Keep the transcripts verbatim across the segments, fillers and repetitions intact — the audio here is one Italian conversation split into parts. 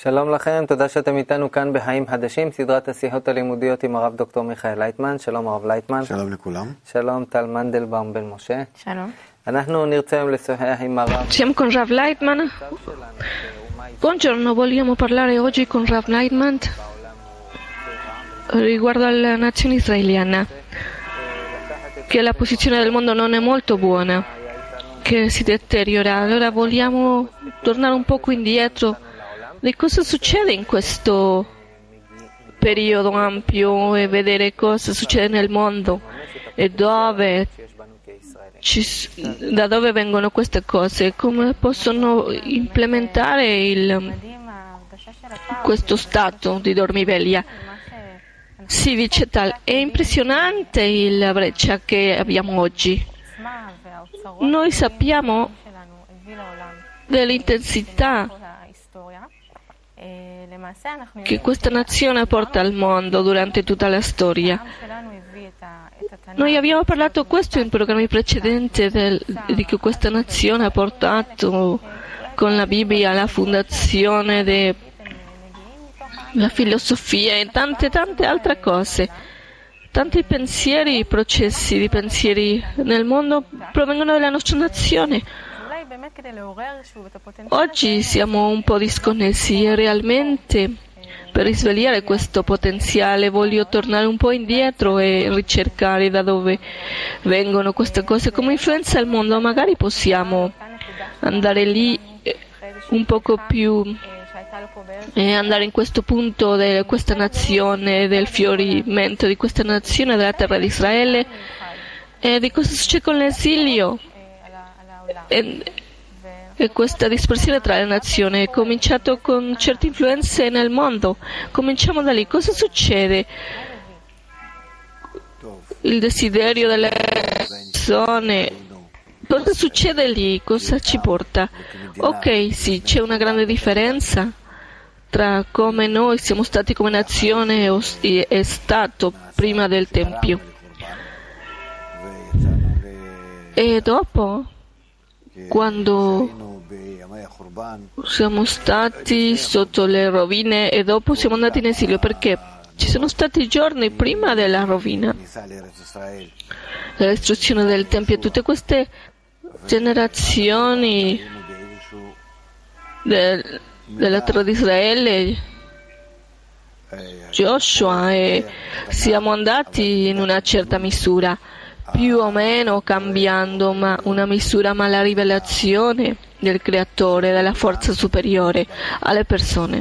שלום לכם, תודה שאתם איתנו כאן בחיים חדשים, סדרת השיחות הלימודיות עם הרב דוקטור מיכאל לייטמן. שלום הרב לייטמן. שלום לכולם. שלום טל מנדלבאום בן משה. Shalom. אנחנו נרצה היום לשוחח עם הרב. Siamo con Rav Leitman. Buongiorno, vogliamo parlare oggi con Rav Leitman riguardo alla nazione israeliana, che la posizione del mondo non è molto buona, che si deteriora. Allora vogliamo tornare un poco indietro di cosa succede in questo periodo ampio e vedere cosa succede nel mondo e dove ci, da dove vengono queste cose, come possono implementare il, questo stato di dormiveglia. Sì, dice Tal, è impressionante la breccia che abbiamo oggi. Noi sappiamo dell'intensità che questa nazione porta al mondo durante tutta la storia. Noi abbiamo parlato questo in programmi precedenti del, di che questa nazione ha portato con la Bibbia la fondazione della filosofia e tante tante altre cose. Tanti pensieri, processi di pensieri nel mondo provengono dalla nostra nazione. Oggi siamo un po' disconnessi e realmente per risvegliare questo potenziale voglio tornare un po' indietro e ricercare da dove vengono queste cose, come influenza il mondo. Magari possiamo andare lì un poco più e andare in questo punto di questa nazione, del fiorimento di questa nazione, della terra di Israele, e di cosa succede con l'esilio e, e questa dispersione tra le nazioni. È cominciato con certe influenze nel mondo. Cominciamo da lì. Cosa succede? Il desiderio delle persone. Cosa succede lì? Cosa ci porta? Ok, sì, c'è una grande differenza tra come noi siamo stati come nazione e è stato prima del Tempio. E dopo, quando siamo stati sotto le rovine e dopo siamo andati in esilio, perché ci sono stati giorni prima della rovina, della distruzione del Tempio, e tutte queste generazioni del, della terra di Israele, Joshua, e siamo andati in una certa misura, più o meno cambiando ma una misura, ma la rivelazione del Creatore, della forza superiore alle persone.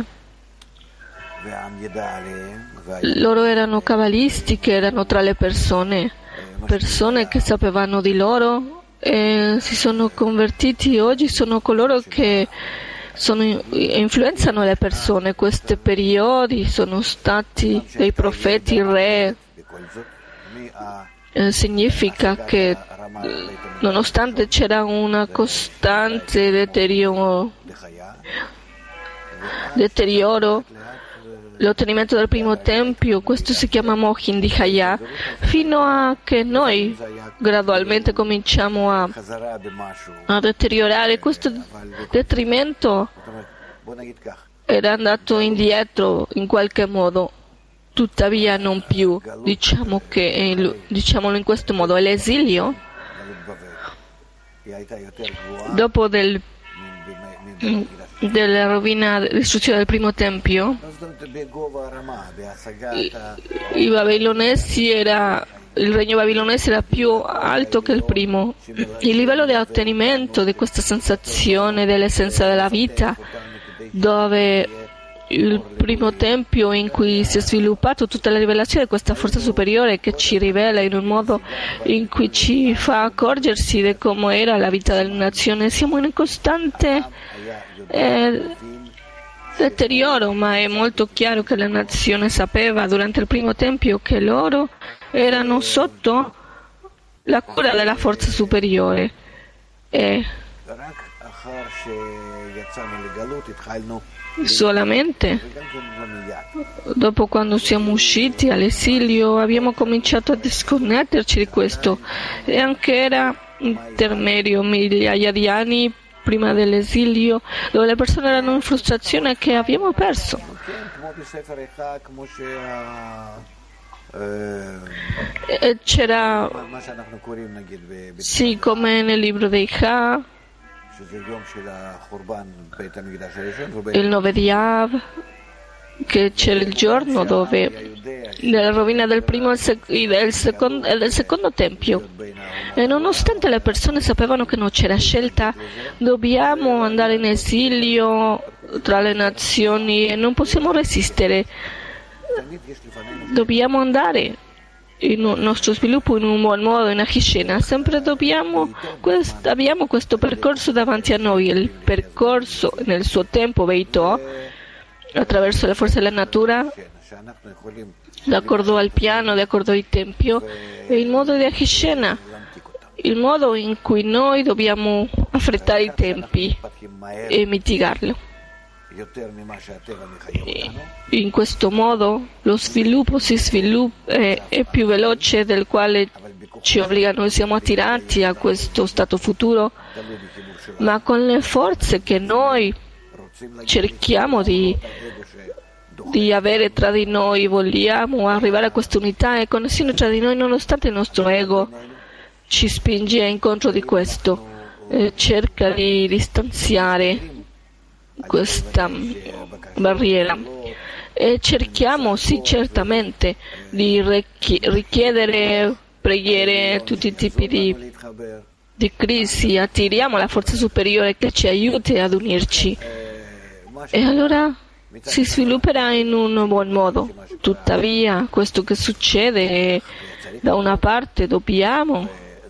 Loro erano cabalisti che erano tra le persone, persone che sapevano di loro e si sono convertiti. Oggi sono coloro che sono, influenzano le persone. Questi periodi sono stati dei profeti, re. Eh, significa che nonostante c'era una costante deterioro, deterioro l'ottenimento del primo tempio, questo si chiama Mochin di Chaya, fino a che noi gradualmente cominciamo a, a deteriorare. Questo detrimento era andato indietro in qualche modo. Tuttavia non più, diciamo che, diciamolo in questo modo, l'esilio, dopo del, della rovina, distruzione del primo tempio, i babilonesi era, il regno babilonese era più alto che il primo. Il livello di ottenimento di questa sensazione dell'essenza della vita, dove il primo tempio in cui si è sviluppato tutta la rivelazione di questa forza superiore che ci rivela in un modo in cui ci fa accorgersi di come era la vita della nazione. Siamo in un costante eh, deterioro, ma è molto chiaro che la nazione sapeva durante il primo tempio che loro erano sotto la cura della forza superiore e solamente dopo, quando siamo usciti all'esilio, abbiamo cominciato a disconnetterci di questo, e anche era intermedio, migliaia di anni prima dell'esilio, dove le persone erano in frustrazione che abbiamo perso. E c'era, sì, come nel libro dei Cha, il nove di Av, che c'era il giorno dove della rovina del primo e del secondo, e del secondo tempio, e nonostante le persone sapevano che non c'era scelta, dobbiamo andare in esilio tra le nazioni e non possiamo resistere, dobbiamo andare il nostro sviluppo in un buon modo, in Ahishena. Sempre dobbiamo, quest, abbiamo questo percorso davanti a noi, il percorso nel suo tempo Beitò, attraverso le forze della natura, d'accordo al piano, d'accordo al tempio, e il modo di Ahishena, il modo in cui noi dobbiamo affrettare i tempi e mitigarlo. In questo modo lo sviluppo si sviluppa, è, è più veloce del quale ci obbliga. Noi siamo attirati a questo stato futuro, ma con le forze che noi cerchiamo di, di avere tra di noi, vogliamo arrivare a questa unità e connessione tra di noi, nonostante il nostro ego ci spinge incontro di questo, eh, cerca di distanziare questa barriera, e cerchiamo, sì, certamente di richiedere preghiere, tutti i tipi di, di crisi, attiriamo la forza superiore che ci aiuti ad unirci, e allora si svilupperà in un buon modo. Tuttavia, questo che succede, da una parte dobbiamo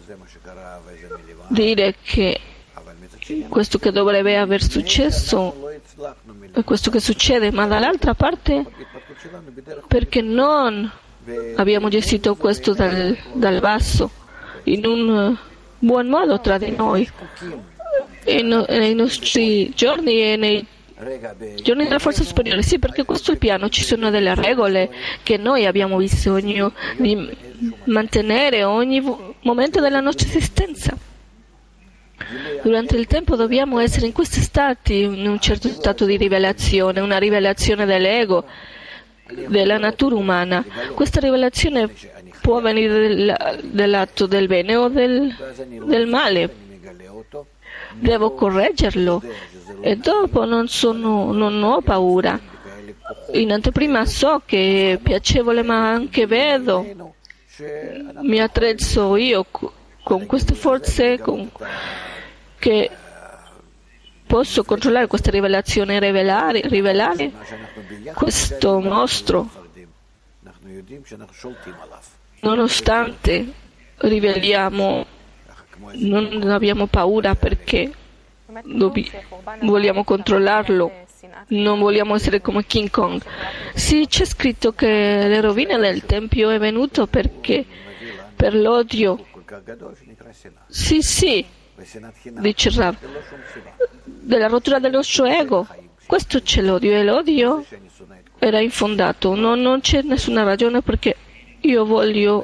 dire che questo che dovrebbe aver successo è questo che succede, ma dall'altra parte perché non abbiamo gestito questo dal, dal basso in un buon modo tra di noi, e no, nei nostri giorni e nei giorni della forza superiore. Sì, perché questo è il piano, ci sono delle regole che noi abbiamo bisogno di mantenere ogni momento della nostra esistenza. Durante il tempo dobbiamo essere in questi stati, in un certo stato di rivelazione, una rivelazione dell'ego, della natura umana. Questa rivelazione può venire del, dell'atto del bene o del, del male. Devo correggerlo e dopo non, sono, non ho paura. In anteprima so che è piacevole, ma anche vedo, mi attrezzo io con queste forze, con, che posso controllare questa rivelazione, rivelare, rivelare questo mostro, nonostante riveliamo, non abbiamo paura perché dobb- vogliamo controllarlo, non vogliamo essere come King Kong. Sì, c'è scritto che le rovine del Tempio è venuto perché per l'odio. Sì, sì, dice Rav, della rottura del nostro ego. Questo c'è l'odio, e l'odio era infondato. Non, non c'è nessuna ragione perché io voglio.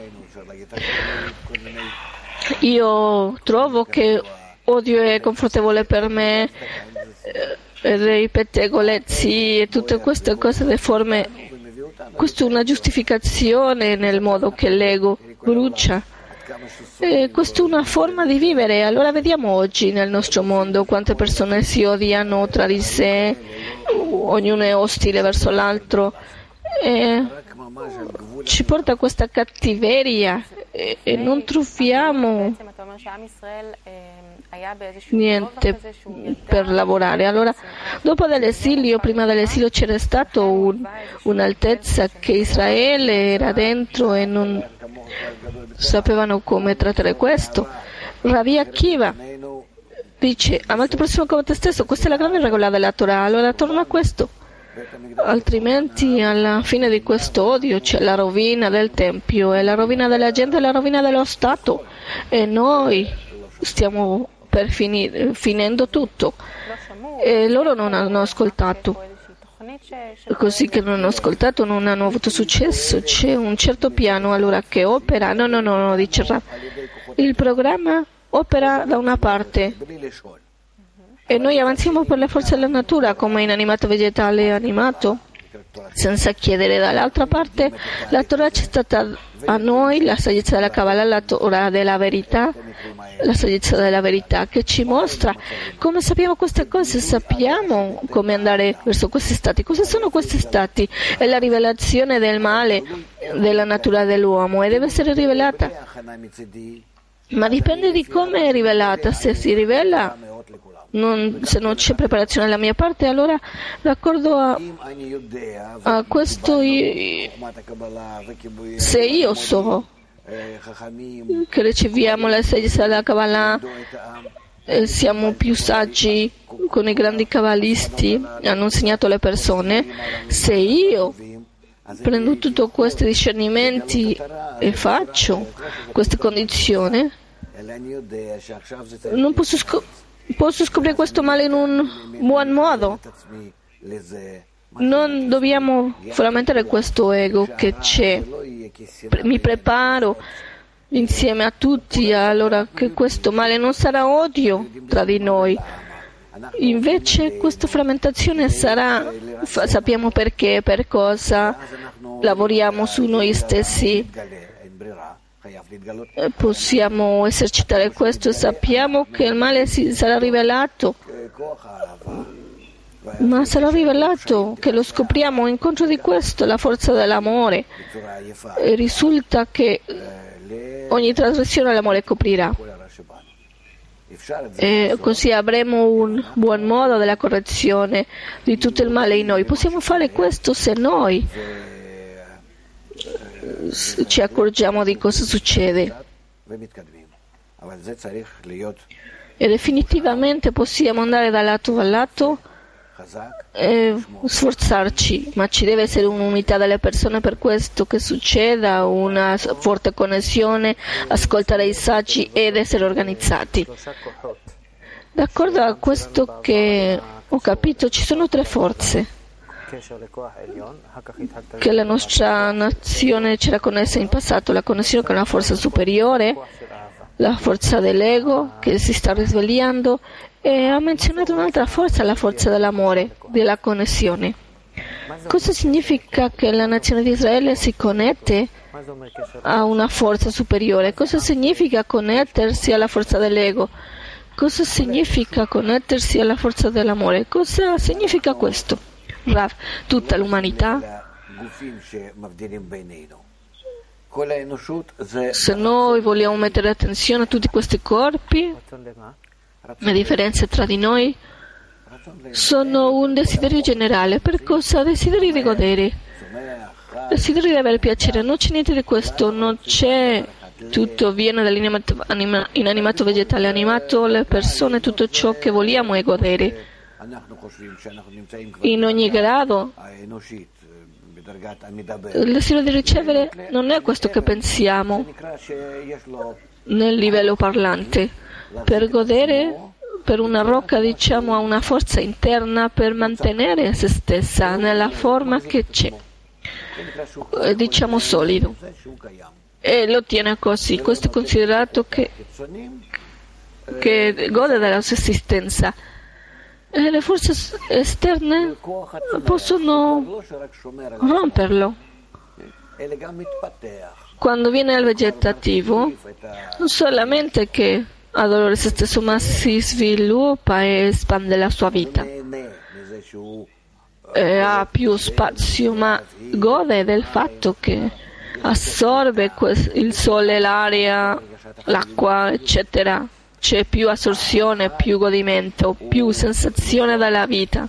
Io trovo che odio è confortevole per me, eh, dei pettegolezzi e tutte queste cose, le forme. Questa è una giustificazione nel modo che l'ego brucia. E questa è una forma di vivere. Allora vediamo oggi nel nostro mondo quante persone si odiano tra di sé, ognuno è ostile verso l'altro, e ci porta a questa cattiveria e, e non troviamo niente per lavorare. Allora, dopo dell'esilio, prima dell'esilio c'era stato un, un'altezza che Israele era dentro e non sapevano come trattare questo. Rabbi Akiva dice: amate il prossimo come te stesso. Questa è la grande regola della Torah. Allora torna a questo, altrimenti alla fine di questo odio c'è la rovina del Tempio, e la rovina della gente, e la rovina dello Stato, e noi stiamo per finire, finendo tutto, e loro non hanno ascoltato. Così che non hanno ascoltato, non hanno avuto successo. C'è un certo piano allora che opera. No, no, no, no, dice Rav. Il programma opera da una parte e noi avanziamo per le forze della natura come inanimato, vegetale e animato, senza chiedere. Dall'altra parte la Torah c'è stata a noi, la saggezza della Kabbalah, la Torah della verità, la saggezza della verità che ci mostra come sappiamo queste cose, sappiamo come andare verso questi stati. Cosa sono questi stati? È la rivelazione del male della natura dell'uomo e deve essere rivelata, ma dipende di come è rivelata. Se si rivela, non, se non c'è preparazione dalla mia parte, allora d'accordo a, a questo io, se io so che riceviamo la saggezza della Kabbalah, eh, siamo più saggi con i grandi kabbalisti, hanno insegnato alle persone, se io prendo tutti questi discernimenti e faccio queste condizioni, non posso, scop- posso scoprire questo male in un buon modo. Non dobbiamo frammentare questo ego che c'è. Mi preparo insieme a tutti, allora che questo male non sarà odio tra di noi. Invece questa frammentazione sarà, sappiamo perché, per cosa, lavoriamo su noi stessi. Possiamo esercitare questo e sappiamo che il male si sarà rivelato. Ma sarà rivelato che lo scopriamo incontro di questo, la forza dell'amore, e risulta che ogni trasgressione l'amore coprirà, e così avremo un buon modo della correzione di tutto il male in noi. Possiamo fare questo se noi ci accorgiamo di cosa succede, e definitivamente possiamo andare da lato a lato e sforzarci, ma ci deve essere un'unità delle persone per questo che succeda, una forte connessione, ascoltare i saggi ed essere organizzati. D'accordo a questo che ho capito, ci sono tre forze che la nostra nazione c'era connessa in passato: la connessione con la forza superiore, la forza dell'ego che si sta risvegliando, e ha menzionato un'altra forza, la forza dell'amore, della connessione. Cosa significa che la nazione di Israele si connette a una forza superiore? Cosa significa connettersi alla forza dell'ego? Cosa significa connettersi alla forza dell'amore? Cosa significa questo? Rav, tutta l'umanità, se noi vogliamo mettere attenzione a tutti questi corpi, le differenze tra di noi sono un desiderio generale. Per cosa? Desiderio di godere, desiderio di avere piacere. Non c'è niente di questo, non c'è. Tutto viene dall'inanimato, vegetale, animato, le persone, tutto ciò che vogliamo è godere in ogni grado. Il desiderio di ricevere non è questo che pensiamo nel livello parlante. Per godere, per una rocca, diciamo, ha una forza interna per mantenere se stessa nella forma che c'è, diciamo solido, e lo tiene così. Questo è considerato che, che gode della sua esistenza. E le forze esterne possono romperlo. Quando viene al vegetativo, non solamente che ha dolore se stesso, ma si sviluppa e espande la sua vita, e ha più spazio, ma gode del fatto che assorbe il sole, l'aria, l'acqua, eccetera. C'è più assorzione, più godimento, più sensazione della vita.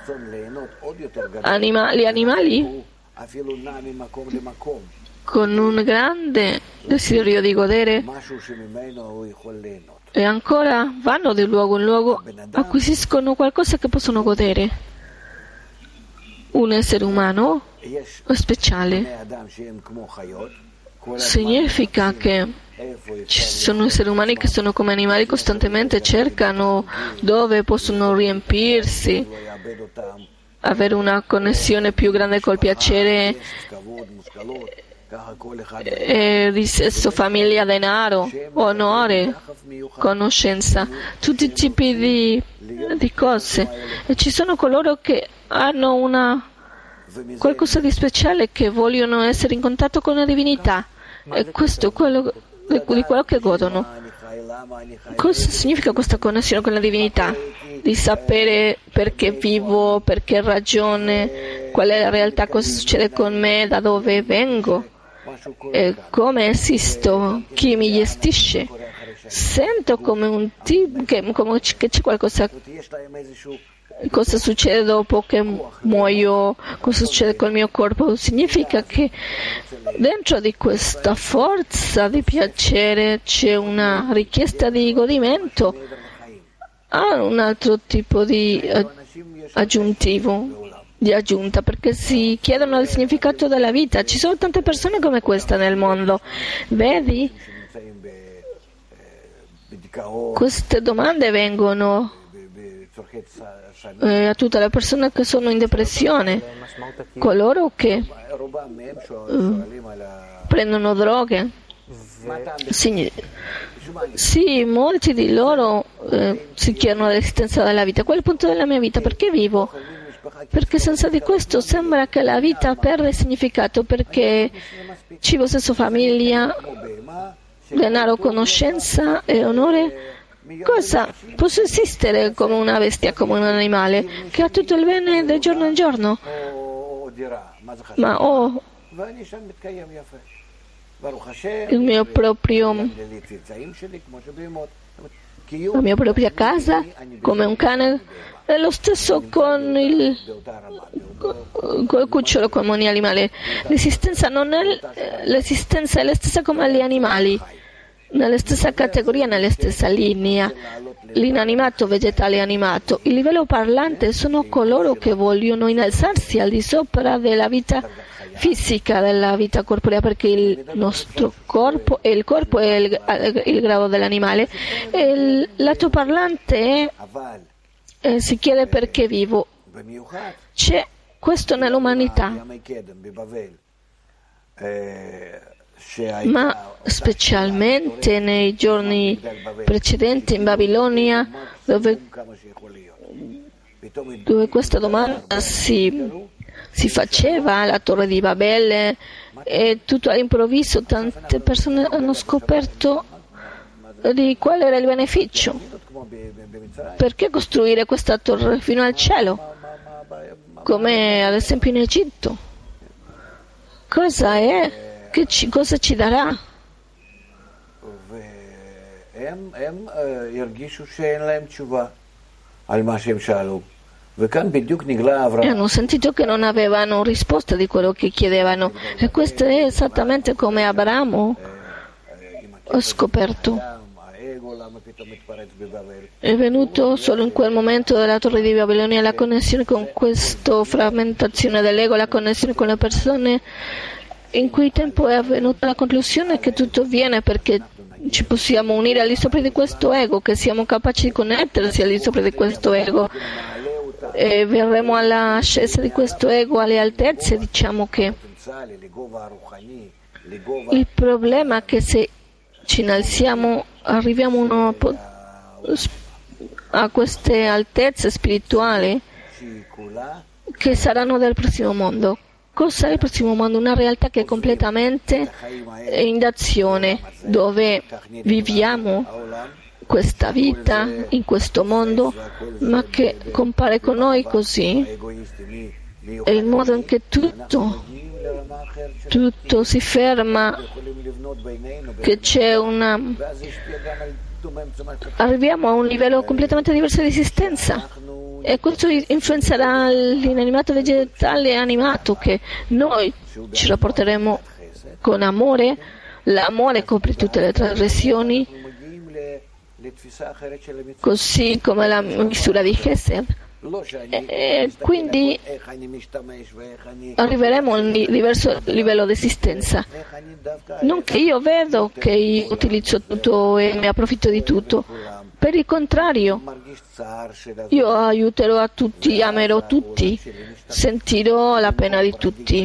Anima, gli animali, con un grande desiderio di godere, e ancora vanno di luogo in luogo, acquisiscono qualcosa che possono godere. Un essere umano speciale significa che ci sono esseri umani che sono come animali, costantemente cercano dove possono riempirsi, avere una connessione più grande col piacere eh, di sesso, famiglia, denaro, onore, conoscenza, tutti i tipi di di cose. E ci sono coloro che hanno una, qualcosa di speciale, che vogliono essere in contatto con la divinità. E questo è quello, di quello che godono. Cosa significa questa connessione con la divinità? Di sapere perché vivo, perché ragione, qual è la realtà, cosa succede con me, da dove vengo, e come esisto, chi mi gestisce. Sento come un tipo che, come che c'è qualcosa, cosa succede dopo che muoio, cosa succede col mio corpo. Significa che dentro di questa forza di piacere c'è una richiesta di godimento, ha un altro tipo di aggiuntivo, di aggiunta, perché si chiedono il significato della vita. Ci sono tante persone come questa nel mondo. Vedi? Queste domande vengono eh, a tutte le persone che sono in depressione, coloro che eh, prendono droghe. Sì, sì, molti di loro eh, si chiedono l'esistenza della vita. Qual è il punto della mia vita? Perché vivo? Perché senza di questo sembra che la vita perde significato, perché cibo, sesso, famiglia, denaro, conoscenza e onore. Cosa? Posso esistere come una bestia, come un animale che ha tutto il bene da giorno in giorno, ma ho il mio proprio, la mia propria casa come un cane. È lo stesso con il, con il cucciolo, come ogni animale. L'esistenza non è l'esistenza è la stessa come gli animali, nella stessa categoria, nella stessa linea. L'inanimato, vegetale e animato. Il livello parlante sono coloro che vogliono innalzarsi al di sopra della vita fisica, della vita corporea, perché il nostro corpo e il corpo è il, il grado dell'animale. E il lato parlante eh, si chiede perché vivo. C'è questo nell'umanità, ma specialmente nei giorni precedenti in Babilonia, dove, dove questa domanda si, si faceva, la torre di Babele, e tutto all'improvviso tante persone hanno scoperto di qual era il beneficio. Perché costruire questa torre fino al cielo, come ad esempio in Egitto? Cosa è? Che ci, cosa ci darà? E hanno sentito che non avevano risposta di quello che chiedevano, e questo è esattamente come Abramo ha scoperto. È venuto solo in quel momento della torre di Babilonia la connessione con questa frammentazione dell'ego, la connessione con le persone, in cui tempo è avvenuta la conclusione che tutto viene perché ci possiamo unire al di sopra di questo ego, che siamo capaci di connettersi al di sopra di questo ego, e verremo all'ascesa di questo ego, alle altezze. Diciamo che il problema è che se ci innalziamo, arriviamo uno a queste altezze spirituali che saranno del prossimo mondo. Cosa è il prossimo mondo? Una realtà che è completamente in azione, dove viviamo questa vita in questo mondo, ma che compare con noi così. È il modo in che tutto, tutto si ferma, che c'è una... arriviamo a un livello completamente diverso di esistenza. E questo influenzerà l'inanimato, vegetale e animato, che noi ci rapporteremo con amore. L'amore copre tutte le trasgressioni, così come la misura di Chesed. E, e quindi arriveremo a un diverso livello di esistenza. Non che io vedo che io utilizzo tutto e mi approfitto di tutto. Per il contrario, io aiuterò a tutti, amerò tutti, sentirò la pena di tutti.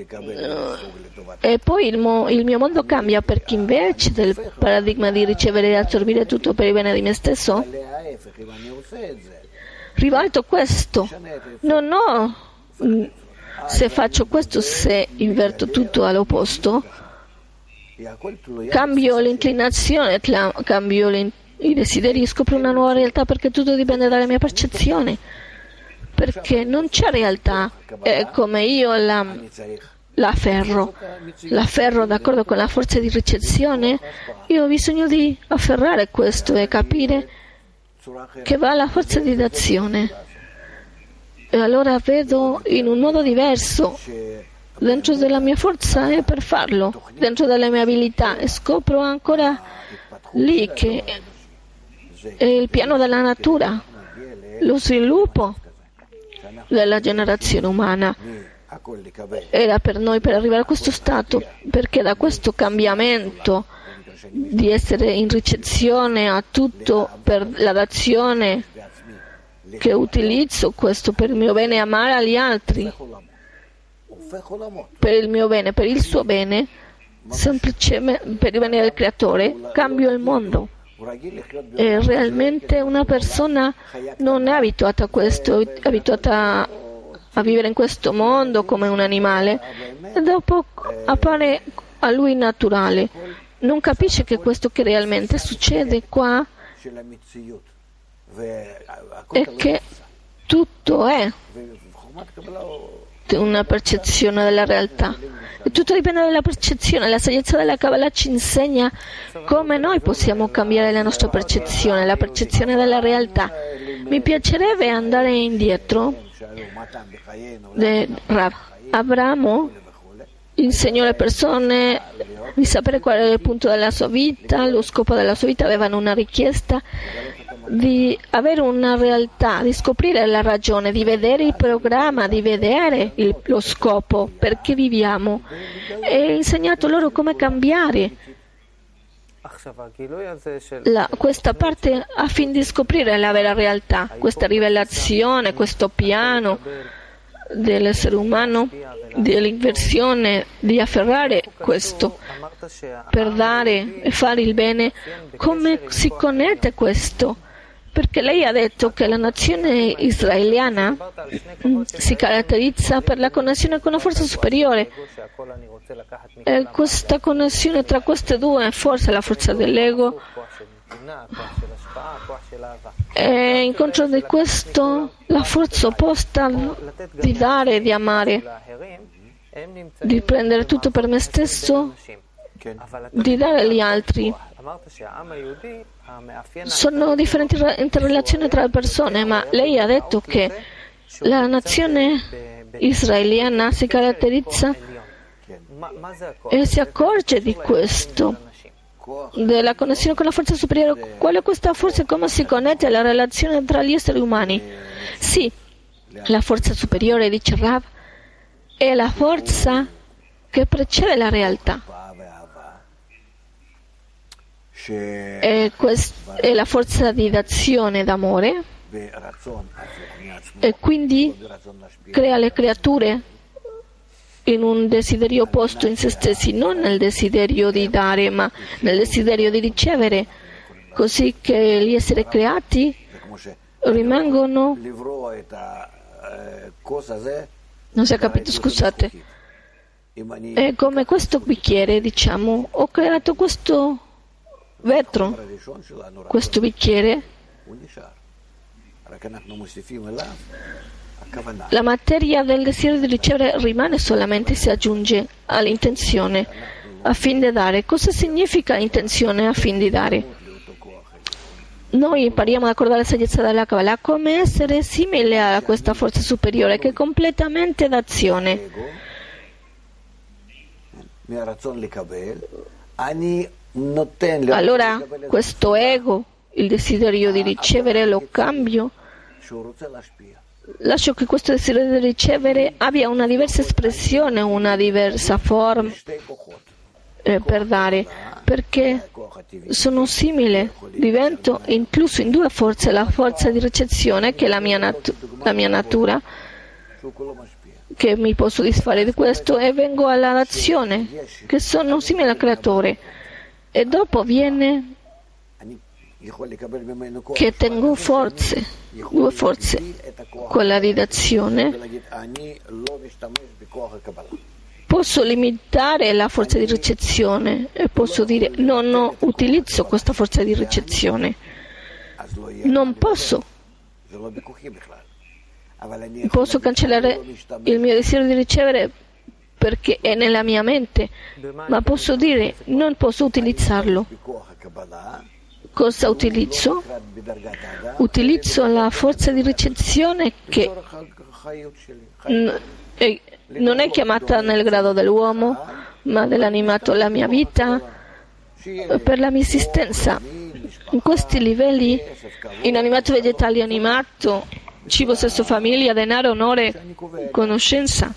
E poi il, mo, il mio mondo cambia, perché invece del paradigma di ricevere e assorbire tutto per il bene di me stesso, ribalto questo. Non ho, se faccio questo, se inverto tutto all'opposto, cambio l'inclinazione, cambio i desideri, scopro una nuova realtà, perché tutto dipende dalla mia percezione. Perché non c'è realtà, è come io la, la afferro. L'afferro d'accordo con la forza di ricezione. Io ho bisogno di afferrare questo e capire che va alla forza di d'azione. E allora vedo in un modo diverso dentro della mia forza e per farlo, dentro delle mie abilità, e scopro ancora lì che è il piano della natura, lo sviluppo della generazione umana era per noi per arrivare a questo stato, perché da questo cambiamento di essere in ricezione a tutto per la d'azione che utilizzo questo per il mio bene e amare agli altri, per il mio bene, per il suo bene, semplicemente per il bene del creatore, cambio il mondo. E realmente una persona non è abituata a questo, è abituata a vivere in questo mondo come un animale, e dopo appare a lui naturale. Non capisce che questo che realmente succede qua è che tutto è una percezione della realtà. E tutto dipende dalla percezione. La saggezza della Kabbalah ci insegna come noi possiamo cambiare la nostra percezione, la percezione della realtà. Mi piacerebbe andare indietro. Rav Abramo insegnò alle persone di sapere qual era il punto della sua vita, lo scopo della sua vita. Avevano una richiesta di avere una realtà, di scoprire la ragione, di vedere il programma, di vedere il, lo scopo, perché viviamo, e ha insegnato loro come cambiare la, questa parte affinché di scoprire la vera realtà, questa rivelazione, questo piano dell'essere umano, dell'inversione, di afferrare questo per dare e fare il bene. Come si connette questo? Perché lei ha detto che la nazione israeliana si caratterizza per la connessione con la forza superiore. E questa connessione tra queste due forze, la forza dell'ego, e in contro di questo la forza opposta di dare e di amare, di prendere tutto per me stesso, di dare agli altri. Sono differenti interrelazioni tra le persone, ma lei ha detto che la nazione israeliana si caratterizza e si accorge di questo, della connessione con la forza superiore. Qual è questa forza e come si connette alla relazione tra gli esseri umani? Sì, la forza superiore, dice Rav, è la forza che precede la realtà. E quest- è la forza di d'azione d'amore, e quindi crea le creature in un desiderio opposto in se stessi, non nel desiderio di dare, ma nel desiderio di ricevere, così che gli esseri creati rimangono. Non si è capito, scusate. È come questo bicchiere, diciamo, ho creato questo vetro, questo bicchiere, la materia del desiderio di ricevere rimane solamente, si aggiunge all'intenzione a fin di dare. Cosa significa intenzione a fin di dare? Noi impariamo ad accordare la saggezza della Kabbalah come essere simile a questa forza superiore che è completamente d'azione. Allora questo ego, il desiderio di ricevere, lo cambio, lascio che questo desiderio di ricevere abbia una diversa espressione, una diversa forma eh, per dare, perché sono simile, divento incluso in due forze, la forza di ricezione che è la mia, natu- la mia natura, che mi può soddisfare di questo, e vengo all'azione, che sono simile al creatore. E dopo viene che tengo forze, due forze, quella di d'azione. Posso limitare la forza di ricezione e posso dire no, non utilizzo questa forza di ricezione. Non posso. Posso cancellare il mio desiderio di ricevere perché è nella mia mente, ma posso dire non posso utilizzarlo. Cosa utilizzo? Utilizzo la forza di ricezione che non è chiamata nel grado dell'uomo, ma dell'animato, la mia vita, per la mia esistenza. In questi livelli, inanimato, vegetale, animato, cibo, sesso, famiglia, denaro, onore, conoscenza.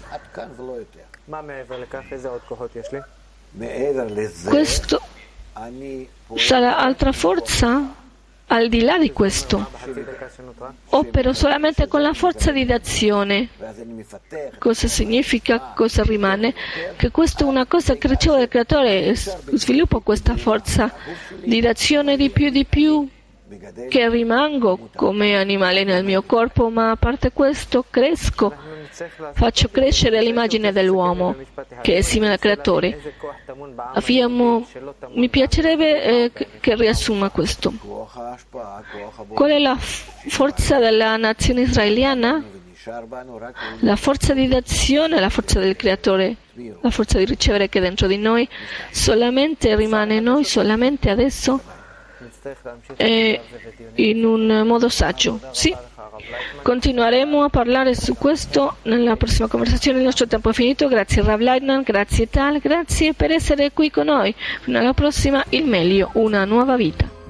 Questo sarà altra forza al di là di questo. Opero solamente con la forza di d'azione. Cosa significa? Cosa rimane? Che questa è una cosa che ricevo dal Creatore. Sviluppo questa forza di d'azione di più di più, che rimango come animale nel mio corpo, ma a parte questo cresco, faccio crescere l'immagine dell'uomo che è simile al Creatore. Abbiamo, mi piacerebbe eh, che riassuma questo. Qual è la forza della nazione israeliana? La forza di d'azione, la forza del Creatore, la forza di ricevere che è dentro di noi solamente rimane noi, solamente adesso, e in un modo saggio. Sì, continueremo a parlare su questo nella prossima conversazione. Il nostro tempo è finito. Grazie Rav Leitman, grazie Tal, grazie per essere qui con noi. Fino alla prossima, il meglio, una nuova vita.